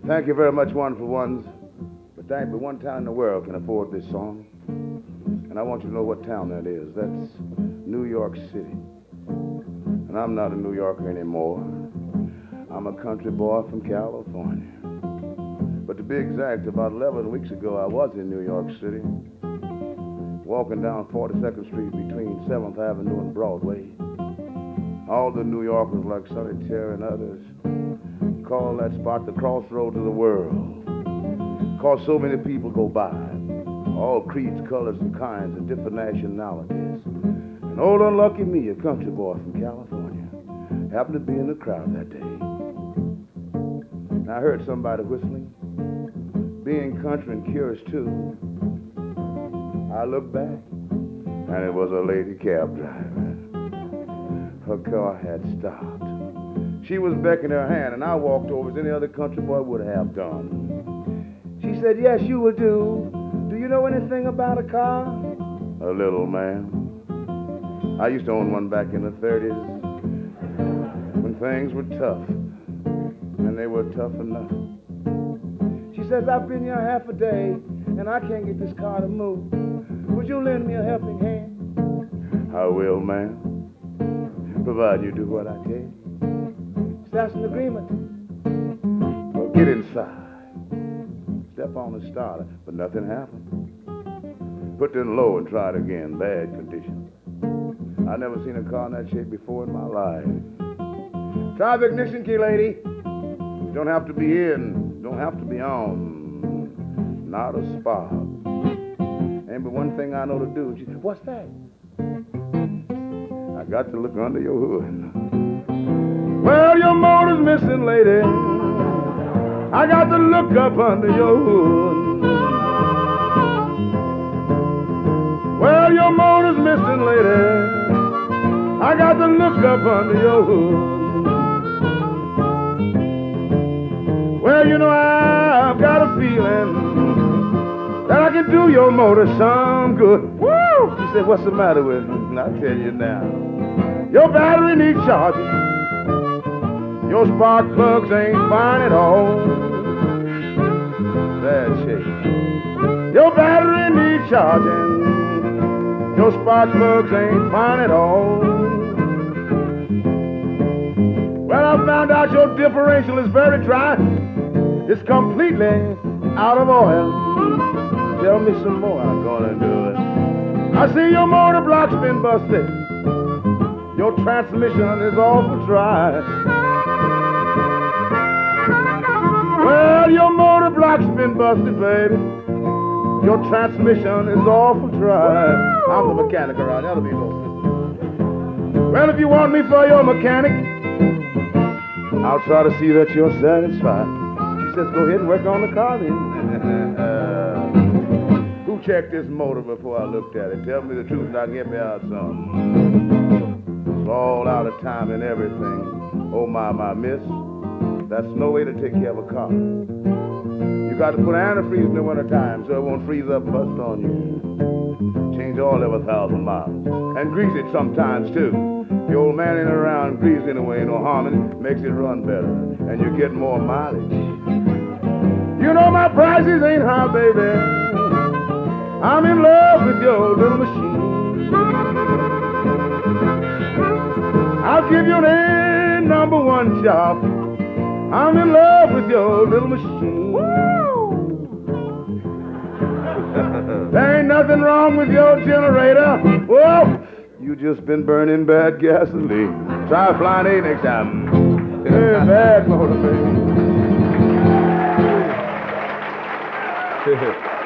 Thank you very much, Wonderful Ones. But thank but one town in the world can afford this song. And I want you to know what town that is. That's New York City. And I'm not a New Yorker anymore. I'm a country boy from California. But to be exact, about 11 weeks ago, I was in New York City, walking down 42nd Street between 7th Avenue and Broadway. All the New Yorkers, like Sonny Terry and others, call that spot the crossroads of the world. Because so many people go by, all creeds, colors, and kinds, and different nationalities. And old unlucky me, a country boy from California, happened to be in the crowd that day. And I heard somebody whistling. Being country and curious too, I looked back, and it was a lady cab driver. Her car had stopped. She was beckoning her hand, and I walked over as any other country boy would have done. She said, "Yes, you will do. Do you know anything about a car?" "A little, ma'am. I used to own one back in the 30s when things were tough, and they were tough enough." She says, "I've been here half a day, and I can't get this car to move. Would you lend me a helping hand?" "I will, ma'am, provided you do what I tell you." "That's an agreement." "Well, get inside." Step on the starter, but nothing happened. Put it low and try it again. Bad condition. I never seen a car in that shape before in my life. "Try the ignition key, lady. Don't have to be in, don't have to be on. Not a spark. Ain't but one thing I know to do." She said, "What's that?" "I got to look under your hood." "Well, your motor's missing, lady. I got to look up under your hood." "Well, your motor's missing, lady. I got to look up under your hood." "Well, you know, I've got a feeling that I can do your motor some good." Woo! She said, "What's the matter with it?" And I'll tell you now. "Your battery needs charging. Your spark plugs ain't fine at all. Bad shape. Your battery needs charging. Your spark plugs ain't fine at all. Well, I found out your differential is very dry. It's completely out of oil." "Tell me some more." "I'm gonna do it." "I see your motor block's been busted. Your transmission is awful dry." "Well, your motor block's been busted, baby. Your transmission is awful dry." I'm the mechanic around the other people. "Well, if you want me for your mechanic, I'll try to see that you're satisfied." She says, "Go ahead and work on the car then." Who checked this motor before I looked at it? Tell me the truth and I can get me out some. It's all out of time and everything. Oh, my, miss. That's no way to take care of a car. You got to put antifreeze in the wintertime so it won't freeze up and bust on you. Change oil every 1,000 miles. And grease it sometimes, too. The old man ain't around, grease anyway, ain't no harm in it. Makes it run better. And you get more mileage. You know my prices ain't high, baby. I'm in love with your little machine. I'll give you an #1 job. I'm in love with your little machine. There ain't nothing wrong with your generator. Whoa, you just been burning bad gasoline. Try Flying A next time. Yeah, bad motor, baby.